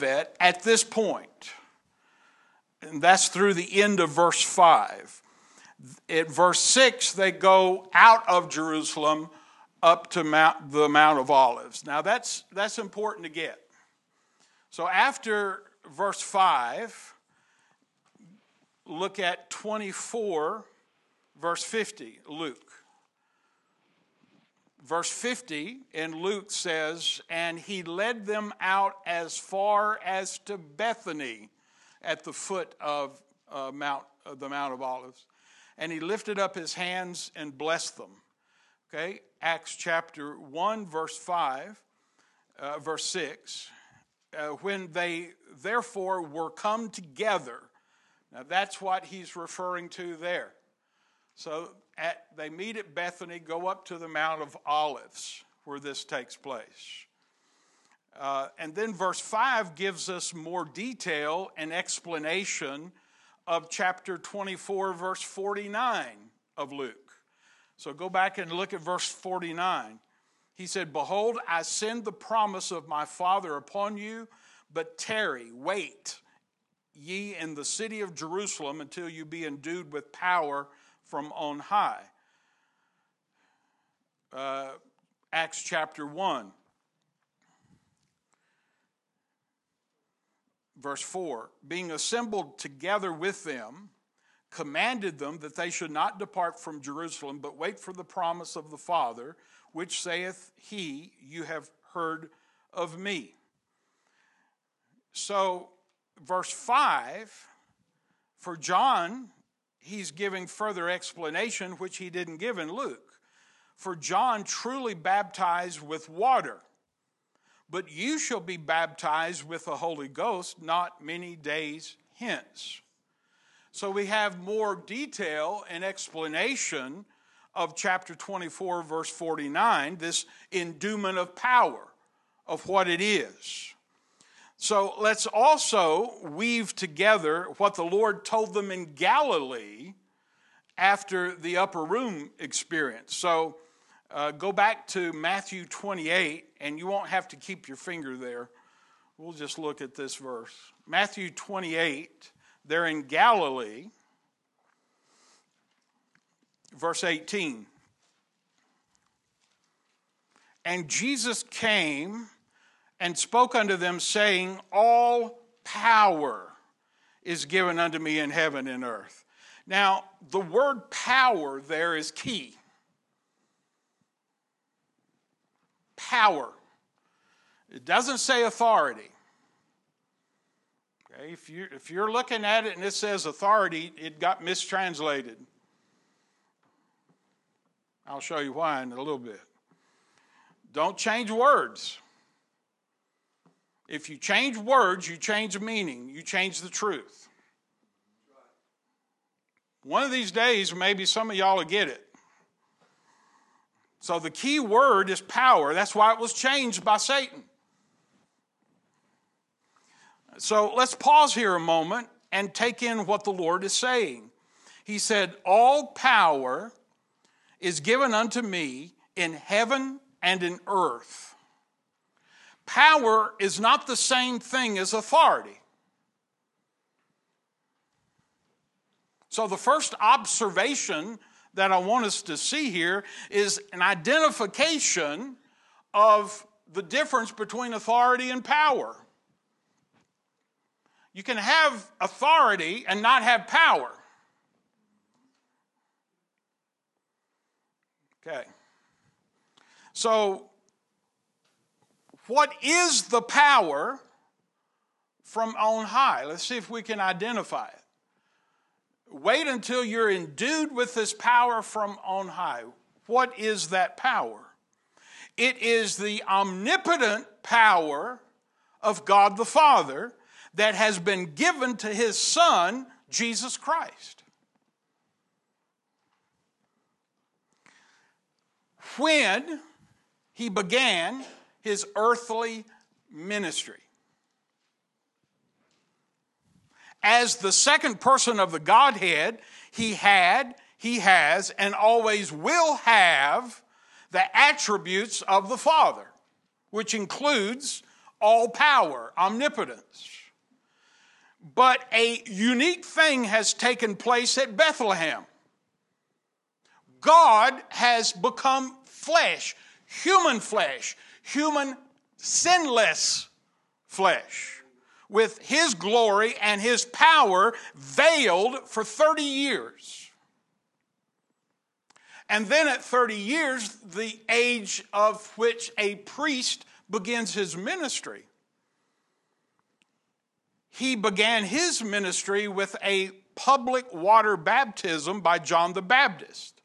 Olivet at this point. And that's through the end of verse 5. At verse 6, they go out of Jerusalem up to the Mount of Olives. Now that's important to get. So after verse 5, look at 24, verse 50, Luke. Verse 50 in Luke says, and he led them out as far as to Bethany at the foot of the Mount of Olives. And he lifted up his hands and blessed them. Okay, Acts chapter 1, verse 5, verse 6. When they therefore were come together. Now that's what he's referring to there. So they meet at Bethany, go up to the Mount of Olives where this takes place. And then verse 5 gives us more detail and explanation of chapter 24, verse 49 of Luke. So go back and look at verse 49. He said, behold, I send the promise of my Father upon you, but tarry, wait ye in the city of Jerusalem until you be endued with power from on high. Acts chapter 1. Verse 4, being assembled together with them, commanded them that they should not depart from Jerusalem, but wait for the promise of the Father, which saith he, you have heard of me. So, verse 5, for John, he's giving further explanation, which he didn't give in Luke. For John truly baptized with water, but you shall be baptized with the Holy Ghost not many days hence. So we have more detail and explanation of chapter 24, verse 49, this endowment of power of what it is. So let's also weave together what the Lord told them in Galilee after the upper room experience. So go back to Matthew 28, and you won't have to keep your finger there. We'll just look at this verse. Matthew 28, they're in Galilee. Verse 18. And Jesus came and spoke unto them, saying, all power is given unto me in heaven and earth. Now, the word power there is key. Power. It doesn't say authority. Okay, if you're looking at it and it says authority, it got mistranslated. I'll show you why in a little bit. Don't change words. If you change words, you change meaning. You change the truth. One of these days, maybe some of y'all will get it. So the key word is power. That's why it was changed by Satan. So let's pause here a moment and take in what the Lord is saying. He said, all power is given unto me in heaven and in earth. Power is not the same thing as authority. So the first observation that I want us to see here is an identification of the difference between authority and power. You can have authority and not have power. Okay. So, what is the power from on high? Let's see if we can identify it. Wait until you're endued with this power from on high. What is that power? It is the omnipotent power of God the Father that has been given to his Son, Jesus Christ. When he began his earthly ministry. As the second person of the Godhead, he had, he has, and always will have the attributes of the Father, which includes all power, omnipotence. But a unique thing has taken place at Bethlehem. God has become flesh, human sinless flesh, with his glory and his power veiled for 30 years. And then at 30 years, the age of which a priest begins his ministry. He began his ministry with a public water baptism by John the Baptist.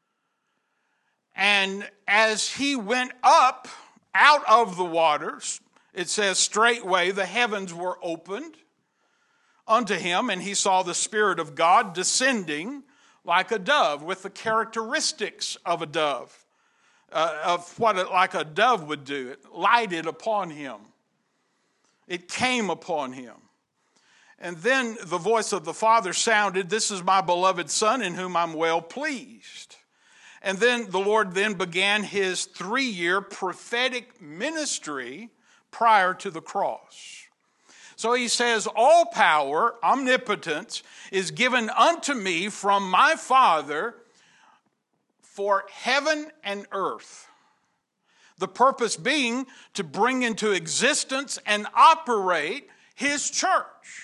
And as he went up out of the waters, it says, straightway the heavens were opened unto him, and he saw the Spirit of God descending like a dove, with the characteristics of a dove, like a dove would do. It lighted upon him. It came upon him. And then the voice of the Father sounded, this is my beloved Son in whom I'm well pleased. And then the Lord then began his 3-year prophetic ministry prior to the cross. So he says, all power, omnipotence, is given unto me from my Father for heaven and earth. The purpose being to bring into existence and operate his church,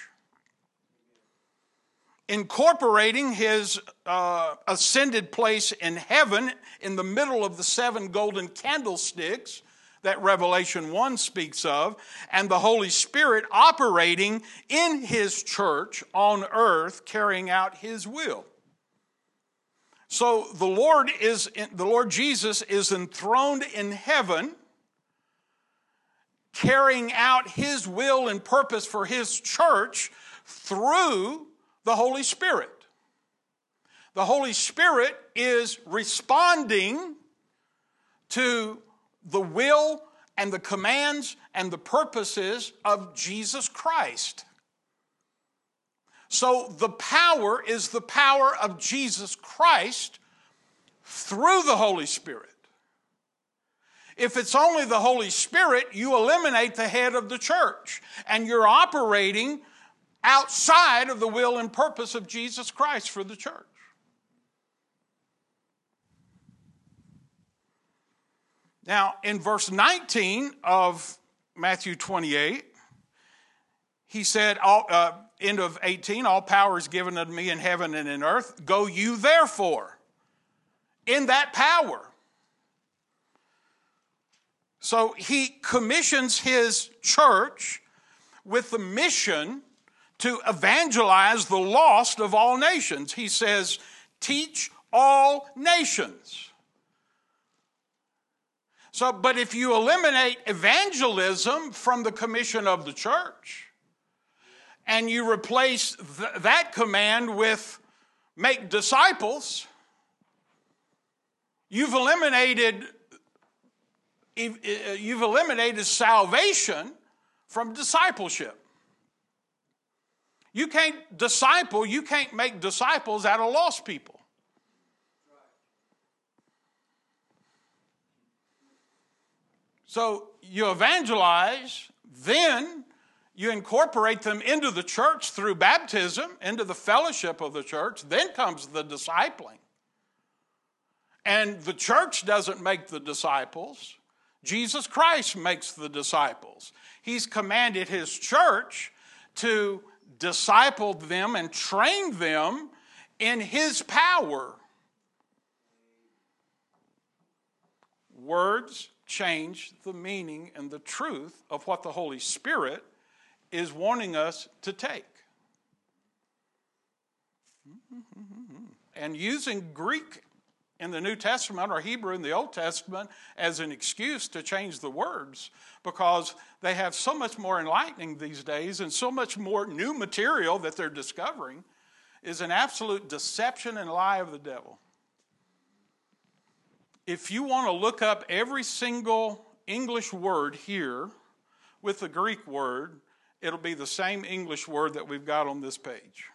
incorporating his ascended place in heaven in the middle of the 7 golden candlesticks that Revelation 1 speaks of, and the Holy Spirit operating in his church on earth, carrying out his will. So the Lord Jesus is enthroned in heaven, carrying out his will and purpose for his church through the Holy Spirit. The Holy Spirit is responding to the will and the commands and the purposes of Jesus Christ. So the power is the power of Jesus Christ through the Holy Spirit. If it's only the Holy Spirit, you eliminate the head of the church, and you're operating outside of the will and purpose of Jesus Christ for the church. Now, in verse 19 of Matthew 28, he said, end of 18, all power is given unto me in heaven and in earth. Go you therefore in that power. So he commissions his church with the mission to evangelize the lost of all nations. He says, teach all nations. So, but if you eliminate evangelism from the commission of the church, and you replace that command with make disciples, you've eliminated salvation from discipleship. You can't make disciples out of lost people. So you evangelize, then you incorporate them into the church through baptism, into the fellowship of the church. Then comes the discipling. And the church doesn't make the disciples. Jesus Christ makes the disciples. He's commanded his church to disciple them and train them in his power. Words change the meaning and the truth of what the Holy Spirit is wanting us to take. And using Greek in the New Testament or Hebrew in the Old Testament as an excuse to change the words, because they have so much more enlightening these days and so much more new material that they're discovering, is an absolute deception and lie of the devil. If you want to look up every single English word here with the Greek word, it'll be the same English word that we've got on this page.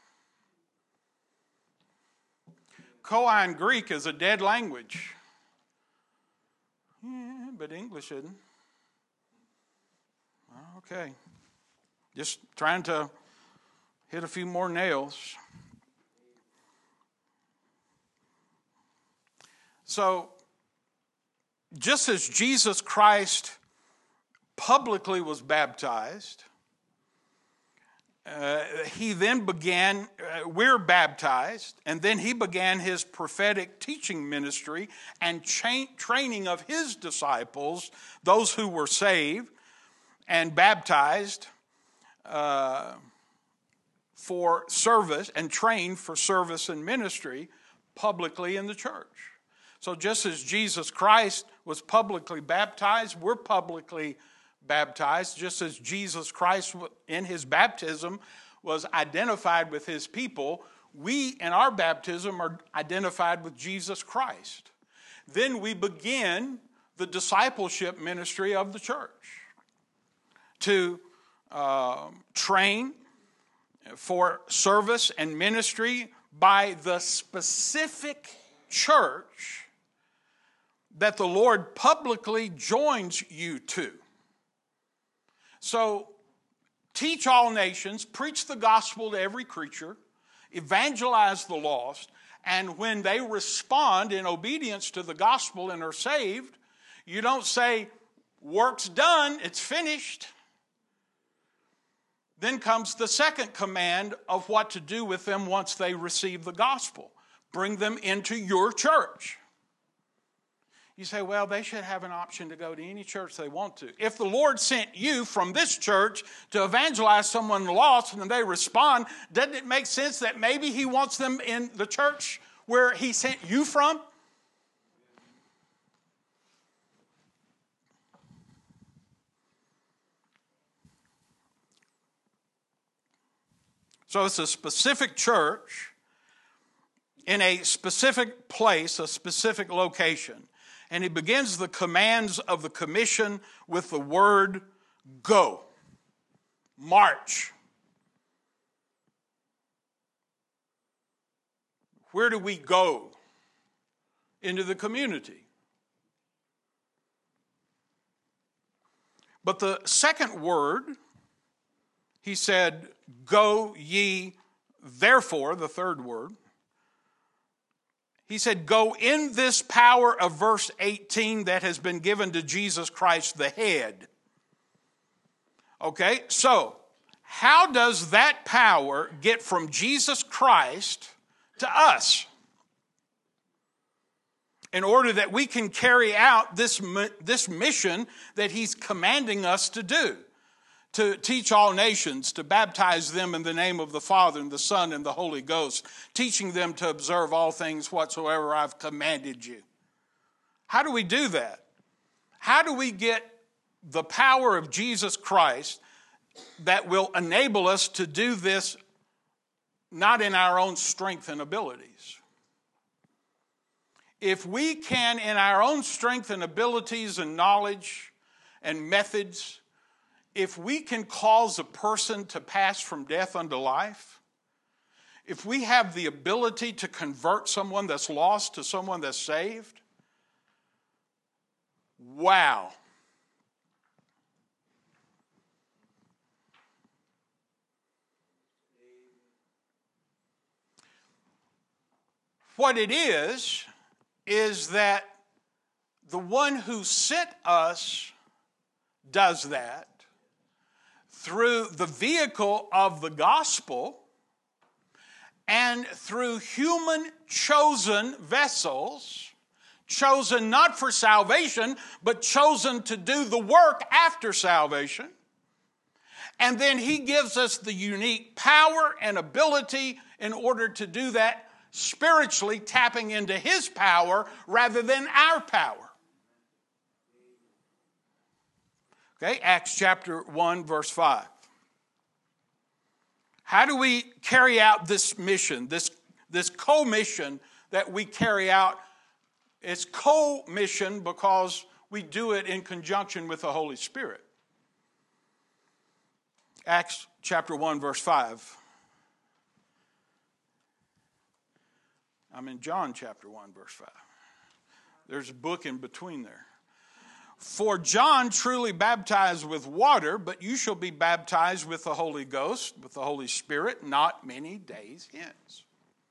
Koine Greek is a dead language. Yeah, but English isn't. Okay. Just trying to hit a few more nails. So, just as Jesus Christ publicly was baptized, he then began, we're baptized, and then he began his prophetic teaching ministry and training of his disciples, those who were saved and baptized for service and trained for service and ministry publicly in the church. So just as Jesus Christ was publicly baptized, we're publicly baptized, just as Jesus Christ in his baptism was identified with his people, we in our baptism are identified with Jesus Christ. Then we begin the discipleship ministry of the church to train for service and ministry by the specific church that the Lord publicly joins you to. So, teach all nations, preach the gospel to every creature, evangelize the lost, and when they respond in obedience to the gospel and are saved, you don't say, work's done, it's finished. Then comes the second command of what to do with them once they receive the gospel. Bring them into your church. You say, well, they should have an option to go to any church they want to. If the Lord sent you from this church to evangelize someone lost and they respond, doesn't it make sense that maybe he wants them in the church where he sent you from? So it's a specific church in a specific place, a specific location. And he begins the commands of the commission with the word go. March. Where do we go? Into the community. But the second word, he said, go ye therefore, the third word. He said, go in this power of verse 18 that has been given to Jesus Christ the head. Okay, so how does that power get from Jesus Christ to us? In order that we can carry out this mission that he's commanding us to do. To teach all nations, to baptize them in the name of the Father and the Son and the Holy Ghost, teaching them to observe all things whatsoever I've commanded you. How do we do that? How do we get the power of Jesus Christ that will enable us to do this not in our own strength and abilities? If we can, in our own strength and abilities and knowledge and methods, if we can cause a person to pass from death unto life, if we have the ability to convert someone that's lost to someone that's saved, wow. What it is that the one who sent us does that through the vehicle of the gospel and through human chosen vessels, chosen not for salvation, but chosen to do the work after salvation. And then he gives us the unique power and ability in order to do that spiritually, tapping into his power rather than our power. Okay, Acts chapter 1, verse 5. How do we carry out this mission, this co-mission that we carry out? It's co-mission because we do it in conjunction with the Holy Spirit. Acts chapter 1, verse 5. I'm in John chapter 1, verse 5. There's a book in between there. For John truly baptized with water, but you shall be baptized with the Holy Ghost, with the Holy Spirit, not many days hence.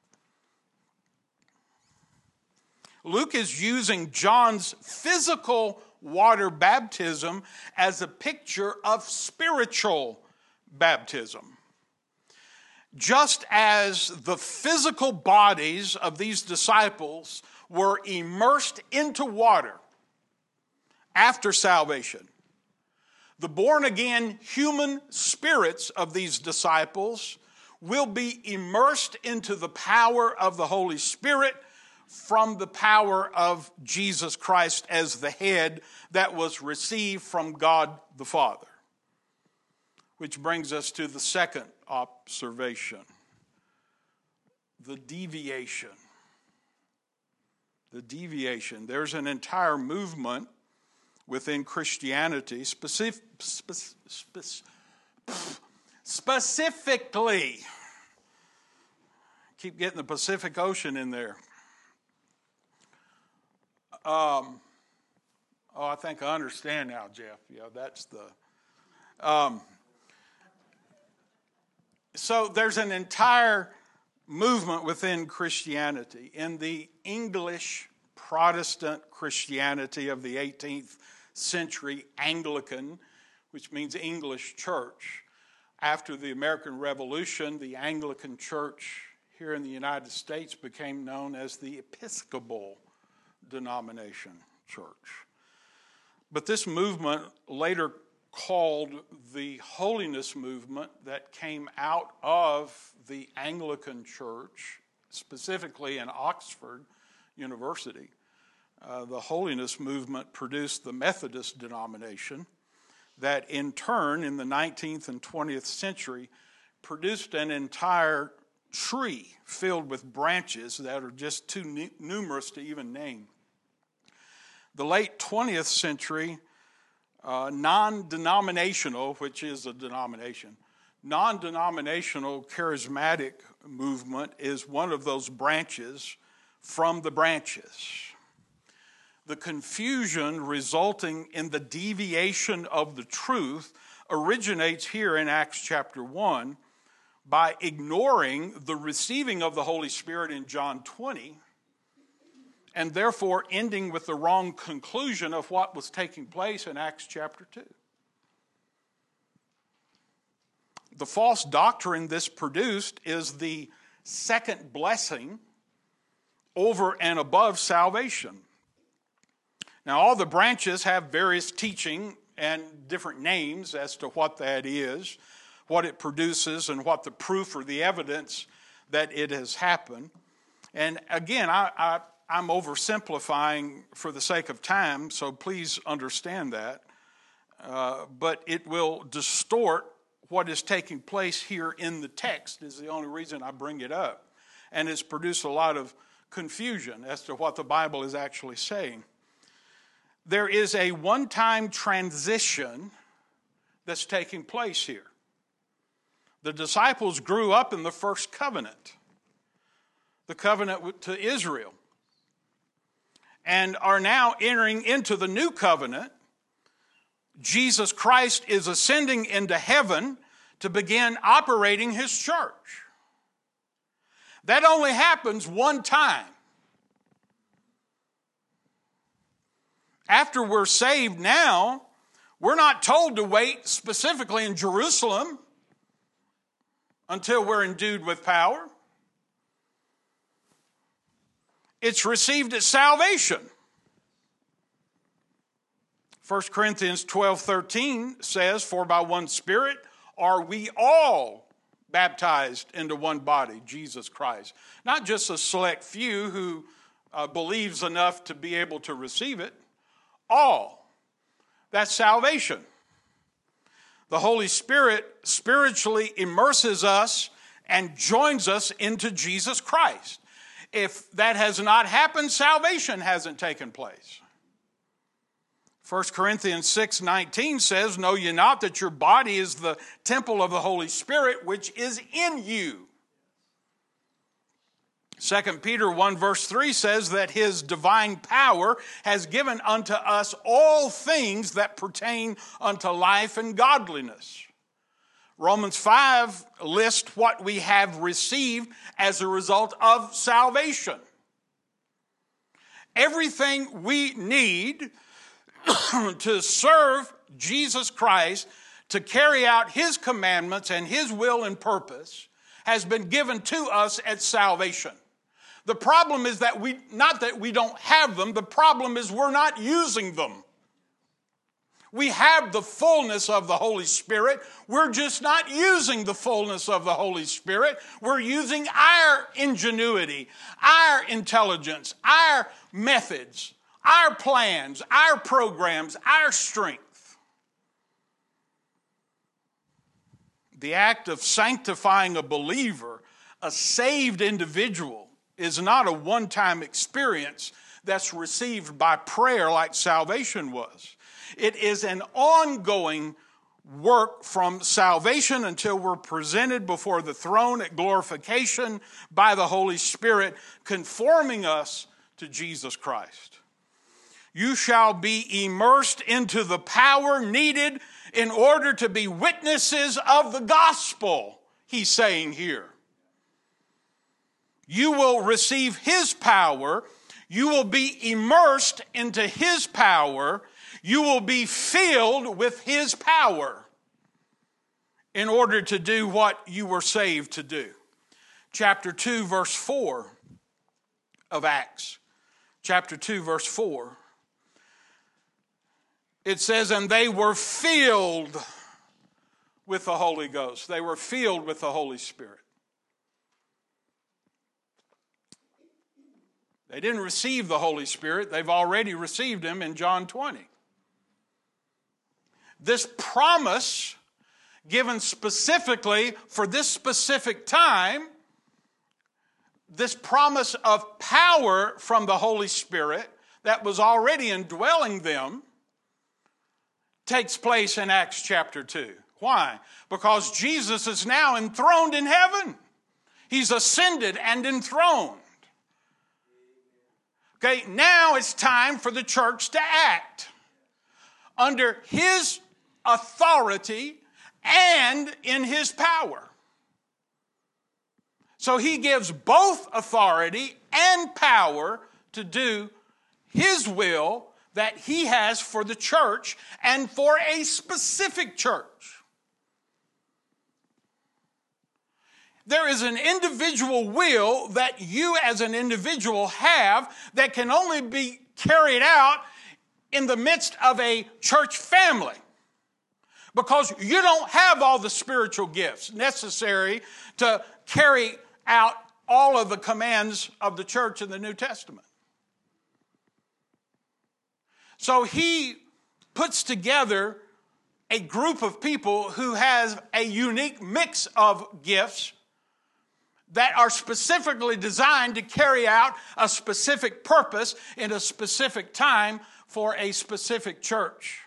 Luke is using John's physical water baptism as a picture of spiritual baptism. Just as the physical bodies of these disciples were immersed into water after salvation, the born-again human spirits of these disciples will be immersed into the power of the Holy Spirit from the power of Jesus Christ as the head that was received from God the Father. Which brings us to the second observation, the deviation. The deviation. There's an entire movement within Christianity, specifically, keep getting the Pacific Ocean in there. I think I understand now, Jeff. Yeah, that's the... So there's an entire movement within Christianity. In the English Protestant Christianity of the 18th century, Anglican, which means English church. After the American Revolution, the Anglican Church here in the United States became known as the Episcopal denomination church. But this movement, later called the holiness movement, that came out of the Anglican Church, specifically in Oxford University. The holiness movement produced the Methodist denomination that in turn in the 19th and 20th century produced an entire tree filled with branches that are just too numerous to even name. The late 20th century non-denominational, which is a denomination, non-denominational charismatic movement is one of those branches from the branches. The confusion resulting in the deviation of the truth originates here in Acts chapter 1 by ignoring the receiving of the Holy Spirit in John 20 and therefore ending with the wrong conclusion of what was taking place in Acts chapter 2. The false doctrine this produced is the second blessing over and above salvation. Now, all the branches have various teaching and different names as to what that is, what it produces, and what the proof or the evidence that it has happened. And again, I'm oversimplifying for the sake of time, so please understand that. But it will distort what is taking place here in the text is the only reason I bring it up. And it's produced a lot of confusion as to what the Bible is actually saying. There is a one-time transition that's taking place here. The disciples grew up in the first covenant, the covenant to Israel, and are now entering into the new covenant. Jesus Christ is ascending into heaven to begin operating his church. That only happens one time. After we're saved now, we're not told to wait specifically in Jerusalem until we're endued with power. It's received at salvation. 1 Corinthians 12:13 says, "For by one Spirit are we all baptized into one body, Jesus Christ." Not just a select few who believes enough to be able to receive it. All. That's salvation. The Holy Spirit spiritually immerses us and joins us into Jesus Christ. If that has not happened, salvation hasn't taken place. 1 Corinthians 6:19 says, "Know ye not that your body is the temple of the Holy Spirit, which is in you, 2 Peter 1 verse 3 says that his divine power has given unto us all things that pertain unto life and godliness. Romans 5 lists what we have received as a result of salvation. Everything we need to serve Jesus Christ, to carry out his commandments and his will and purpose, has been given to us at salvation. The problem is that not that we don't have them, the problem is we're not using them. We have the fullness of the Holy Spirit. We're just not using the fullness of the Holy Spirit. We're using our ingenuity, our intelligence, our methods, our plans, our programs, our strength. The act of sanctifying a believer, a saved individual, is not a one-time experience that's received by prayer like salvation was. It is an ongoing work from salvation until we're presented before the throne at glorification by the Holy Spirit, conforming us to Jesus Christ. You shall be immersed into the power needed in order to be witnesses of the gospel, he's saying here. You will receive his power. You will be immersed into his power. You will be filled with his power in order to do what you were saved to do. Chapter 2, verse 4 of Acts. Chapter 2, verse 4. It says, and they were filled with the Holy Ghost. They were filled with the Holy Spirit. They didn't receive the Holy Spirit. They've already received him in John 20. This promise given specifically for this specific time, this promise of power from the Holy Spirit that was already indwelling them, takes place in Acts chapter 2. Why? Because Jesus is now enthroned in heaven. He's ascended and enthroned. Okay, now it's time for the church to act under his authority and in his power. So he gives both authority and power to do his will that he has for the church and for a specific church. There is an individual will that you as an individual have that can only be carried out in the midst of a church family. Because you don't have all the spiritual gifts necessary to carry out all of the commands of the church in the New Testament. So he puts together a group of people who has a unique mix of gifts that are specifically designed to carry out a specific purpose in a specific time for a specific church.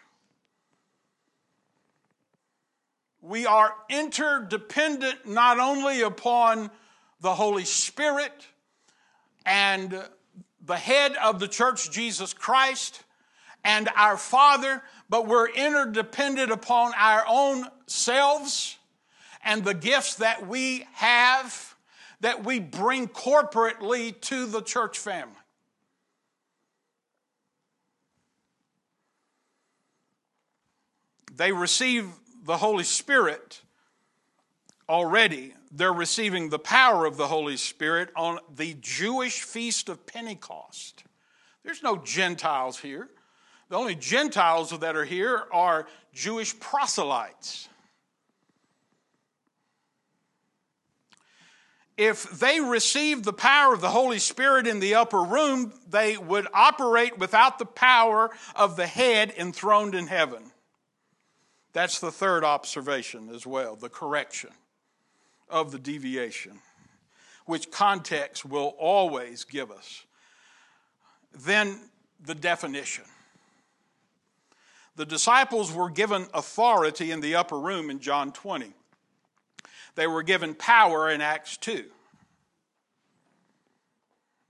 We are interdependent not only upon the Holy Spirit and the head of the church, Jesus Christ, and our Father, but we're interdependent upon our own selves and the gifts that we have that we bring corporately to the church family. They receive the Holy Spirit already. They're receiving the power of the Holy Spirit on the Jewish feast of Pentecost. There's no Gentiles here. The only Gentiles that are here are Jewish proselytes. If they received the power of the Holy Spirit in the upper room, they would operate without the power of the head enthroned in heaven. That's the third observation as well, the correction of the deviation, which context will always give us. Then the definition. The disciples were given authority in the upper room in John 20. They were given power in Acts 2.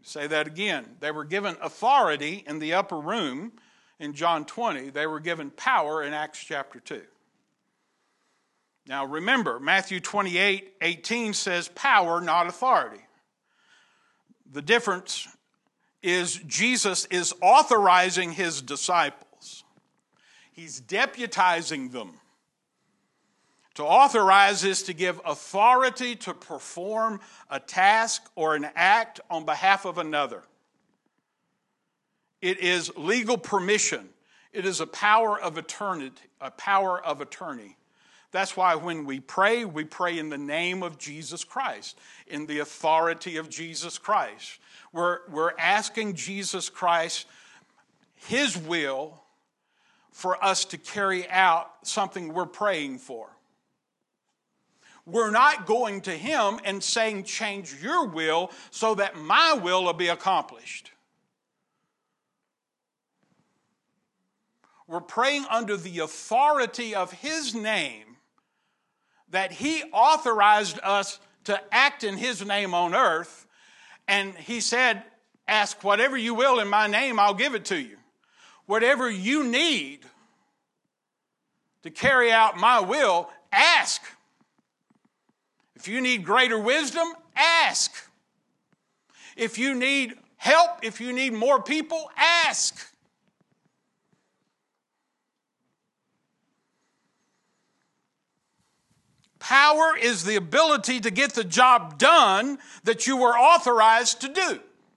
Say that again. They were given authority in the upper room in John 20. They were given power in Acts chapter 2. Now remember, Matthew 28:18 says power, not authority. The difference is Jesus is authorizing his disciples. He's deputizing them. To authorize is to give authority to perform a task or an act on behalf of another. It is legal permission. It is a power of attorney. That's why when we pray in the name of Jesus Christ, in the authority of Jesus Christ. We're asking Jesus Christ, his will, for us to carry out something we're praying for. We're not going to him and saying, change your will so that my will be accomplished. We're praying under the authority of his name, that he authorized us to act in his name on earth. And he said, ask whatever you will in my name, I'll give it to you. Whatever you need to carry out my will, ask. If you need greater wisdom, ask. If you need help, if you need more people, ask. Power is the ability to get the job done that you were authorized to do.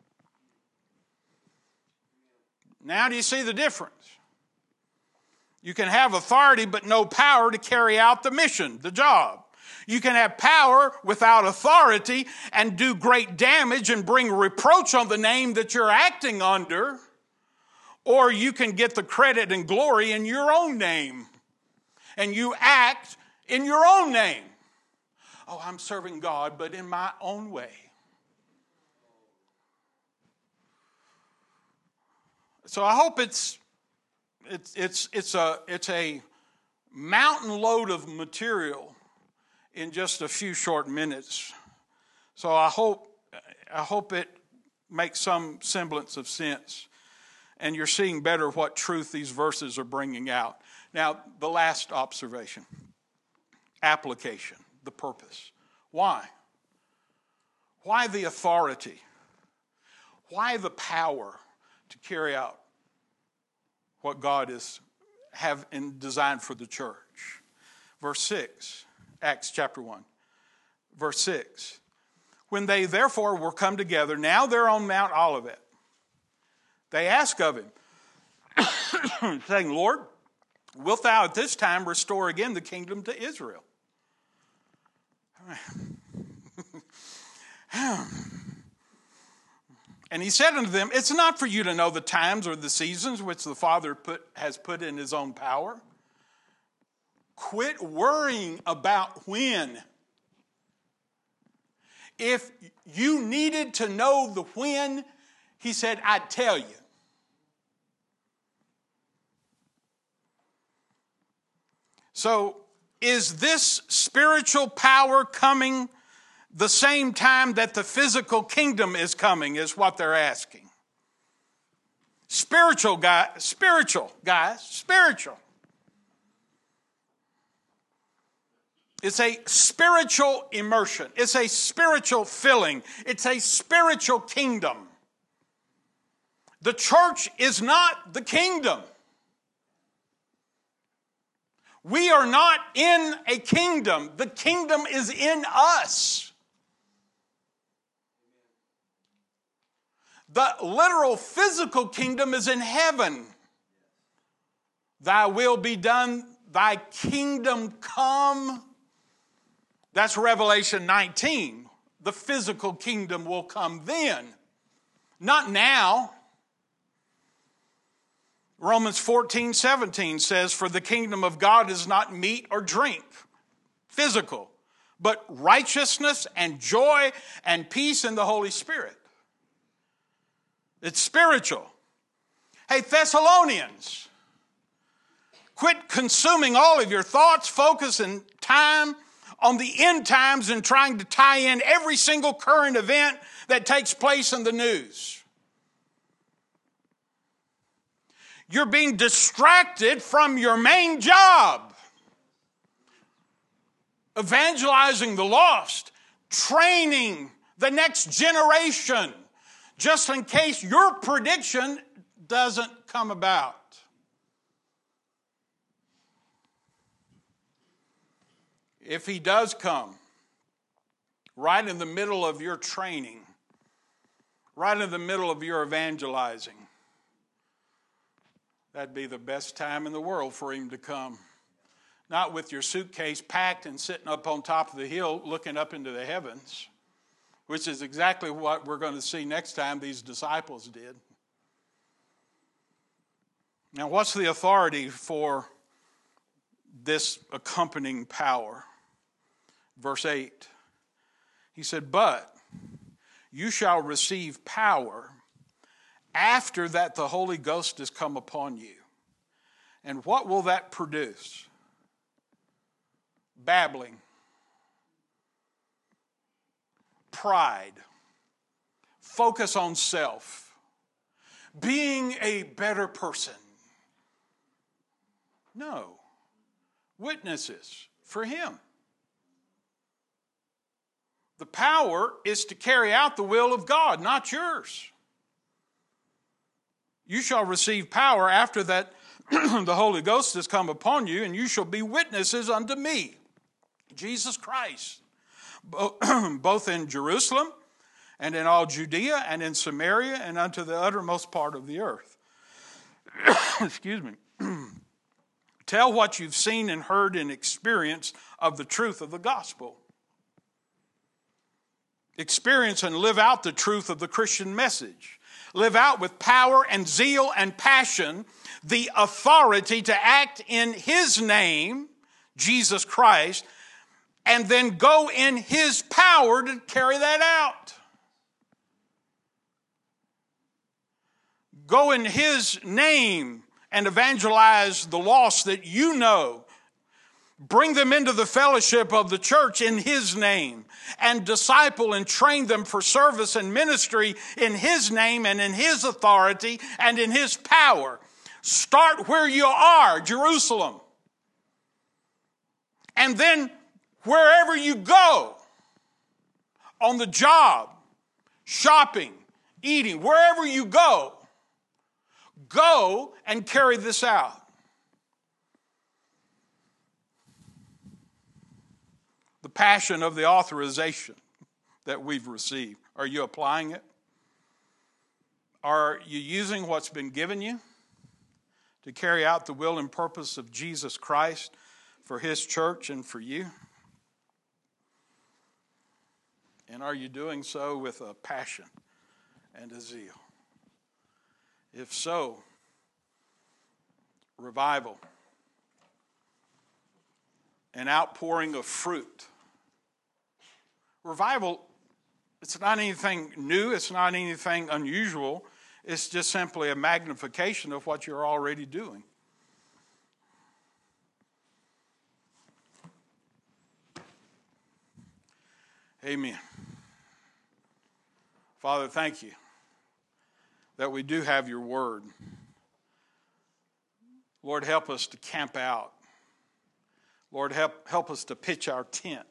Now do you see the difference? You can have authority but no power to carry out the mission, the job. You can have power without authority and do great damage and bring reproach on the name that you're acting under. Or you can get the credit and glory in your own name. And you act in your own name. Oh, I'm serving God, but in my own way. So I hope it's a mountain load of material in just a few short minutes. So I hope it makes some semblance of sense, and you're seeing better what truth these verses are bringing out. Now, the last observation. Application, the purpose. Why? Why the authority? Why the power to carry out what God have in design for the church? Verse 6, Acts chapter 1. Verse 6. When they therefore were come together, now they're on Mount Olivet, they ask of him, saying, Lord, wilt thou at this time restore again the kingdom to Israel? And he said unto them, it's not for you to know the times or the seasons which the Father has put in his own power. Quit worrying about when. If you needed to know the when, he said, I'd tell you. So, is this spiritual power coming the same time that the physical kingdom is coming, is what they're asking. Spiritual. It's a spiritual immersion. It's a spiritual filling. It's a spiritual kingdom. The church is not the kingdom. We are not in a kingdom. The kingdom is in us. The literal physical kingdom is in heaven. Thy will be done, thy kingdom come. That's Revelation 19. The physical kingdom will come then, not now. Romans 14:17 says, for the kingdom of God is not meat or drink, physical, but righteousness and joy and peace in the Holy Spirit. It's spiritual. Hey, Thessalonians, quit consuming all of your thoughts, focus, and time on the end times and trying to tie in every single current event that takes place in the news. You're being distracted from your main job. Evangelizing the lost, training the next generation, just in case your prediction doesn't come about. If he does come, right in the middle of your training, right in the middle of your evangelizing, that'd be the best time in the world for him to come. Not with your suitcase packed and sitting up on top of the hill looking up into the heavens, which is exactly what we're going to see next time these disciples did. Now, what's the authority for this accompanying power? Verse 8, he said, "But you shall receive power after that the Holy Ghost has come upon you." And what will that produce? Babbling, pride, focus on self, being a better person. No, witnesses for him. The power is to carry out the will of God, not yours. You shall receive power after that the Holy Ghost has come upon you, and you shall be witnesses unto me, Jesus Christ, both in Jerusalem and in all Judea and in Samaria and unto the uttermost part of the earth. Excuse me. Tell what you've seen and heard and experienced of the truth of the gospel. Experience and live out the truth of the Christian message. Live out with power and zeal and passion the authority to act in his name, Jesus Christ, and then go in his power to carry that out. Go in his name and evangelize the lost that you know. Bring them into the fellowship of the church in his name, and disciple and train them for service and ministry in his name and in his authority and in his power. Start where you are, Jerusalem. And then wherever you go, on the job, shopping, eating, wherever you go, go and carry this out. The passion of the authorization that we've received. Are you applying it? Are you using what's been given you to carry out the will and purpose of Jesus Christ for his church and for you? And are you doing so with a passion and a zeal? If so, revival, an outpouring of fruit. Revival, it's not anything new, it's not anything unusual, it's just simply a magnification of what you're already doing. Amen. Father, thank you that we do have your word. Lord, help us to camp out. Lord, help us to pitch our tent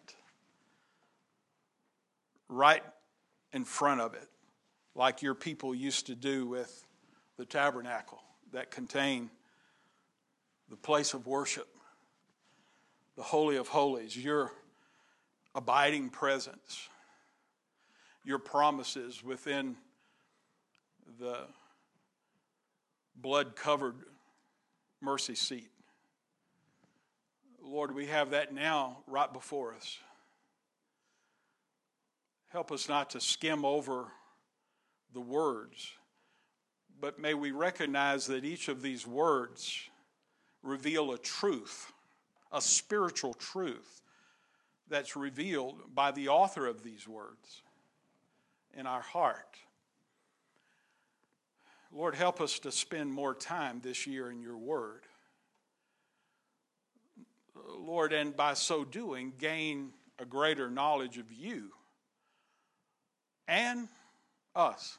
right in front of it, like your people used to do with the tabernacle that contained the place of worship, the Holy of Holies, your abiding presence, your promises within the blood-covered mercy seat. Lord, we have that now right before us. Help us not to skim over the words, but may we recognize that each of these words reveal a truth, a spiritual truth that's revealed by the author of these words in our heart. Lord, help us to spend more time this year in your word. Lord, and by so doing, gain a greater knowledge of you and us.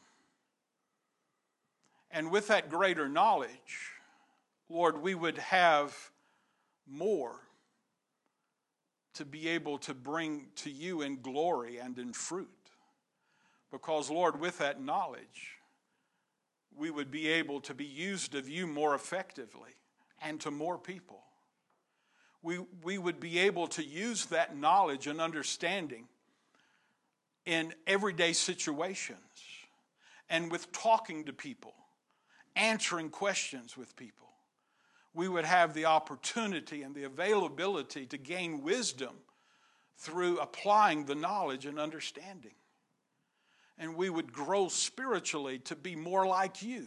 And with that greater knowledge, Lord, we would have more to be able to bring to you in glory and in fruit. Because, Lord, with that knowledge, we would be able to be used of you more effectively and to more people. We would be able to use that knowledge and understanding in everyday situations and with talking to people, answering questions with people. We would have the opportunity and the availability to gain wisdom through applying the knowledge and understanding. And we would grow spiritually to be more like you,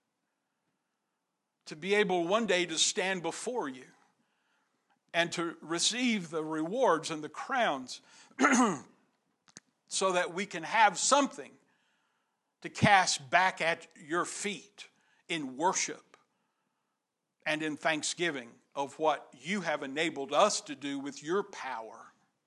to be able one day to stand before you and to receive the rewards and the crowns so that we can have something to cast back at your feet in worship and in thanksgiving of what you have enabled us to do with your power.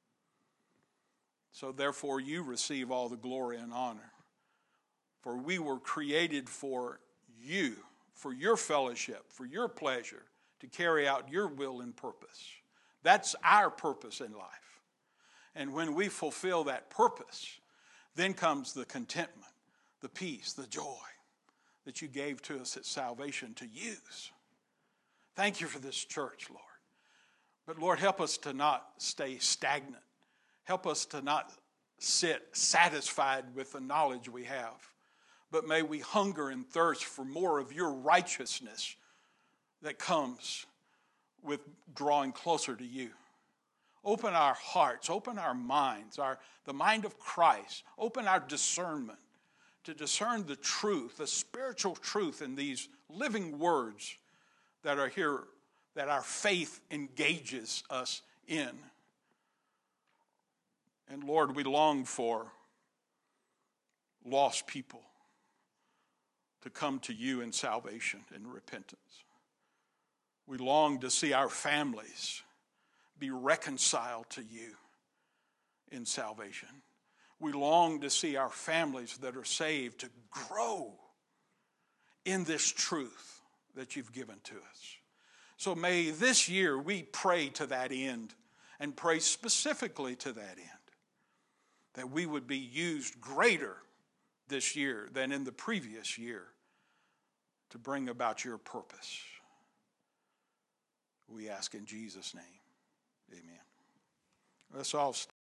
So therefore you receive all the glory and honor. For we were created for you, for your fellowship, for your pleasure, to carry out your will and purpose. That's our purpose in life. And when we fulfill that purpose, then comes the contentment, the peace, the joy that you gave to us at salvation to use. Thank you for this church, Lord. But Lord, help us to not stay stagnant. Help us to not sit satisfied with the knowledge we have, but may we hunger and thirst for more of your righteousness that comes with drawing closer to you. Open our hearts, open our minds, the mind of Christ. Open our discernment to discern the truth, the spiritual truth in these living words that are here, that our faith engages us in. And Lord, we long for lost people to come to you in salvation and repentance. We long to see our families be reconciled to you in salvation. We long to see our families that are saved to grow in this truth that you've given to us. So may this year we pray to that end and pray specifically to that end, that we would be used greater this year than in the previous year to bring about your purpose. We ask in Jesus' name. Amen. Let's all stand.